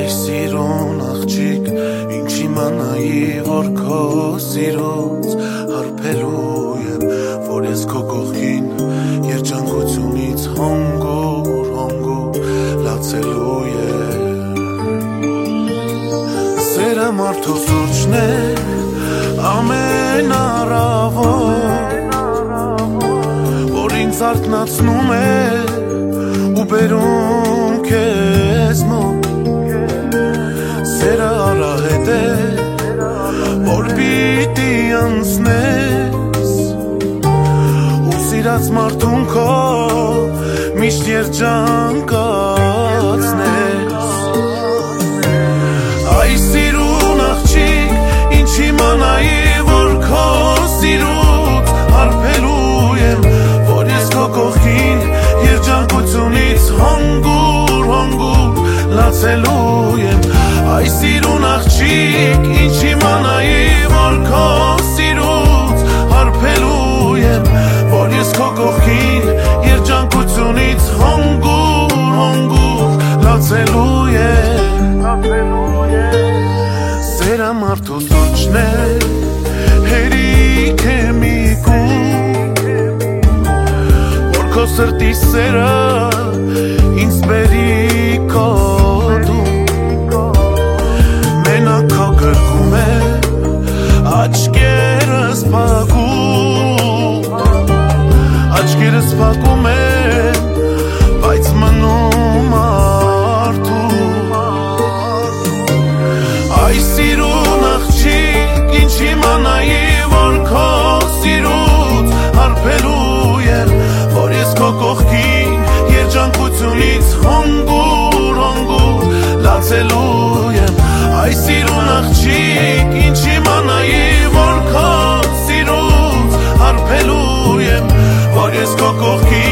Ay սիրուն աղջիկ ինչ իմանայի որ քո սիրուց հարբելու եմ որ ես քո կողքին երջանկությունից հանգուր լացելու եմ Սերը մարդու սուրճն է ամեն առավոտ որ ինձ արթնացնում է ու բերում քեզ մոտ Սերը արահետ է որ պիտի անցնես ու սիրած մարդուն քո միշտ երջանկացնես Ay սիրուն աղջիկ ինչ իմանայի որ քո սիրուց հարբելու եմ որ ես քո կողքին երջանկությունից հանգուր լացելու եմ Ay սիրուն աղջիկ ինչ իմանայի որ քո սիրուց հարբելու եմ որ ես քո կողքին երջանկությունից հանգուր լացելու եմ Սերը մարդու սուրճն է հերիք է մի կում որ քո սրտի սերը ինձ բերի քո դում մենակ քո գրկում է աչքերս փակում են բայց մնում Ay սիրուն աղջիկ ինչ իմանայի որ քո սիրուց հարբելու եմ որ ես քո կողքին երջանկությունից հանգուր լացելու եմ Ay սիրուն աղջիկ ինչ իմանայի որ քո սիրուց հարբելու եմ որ ես քո կողքին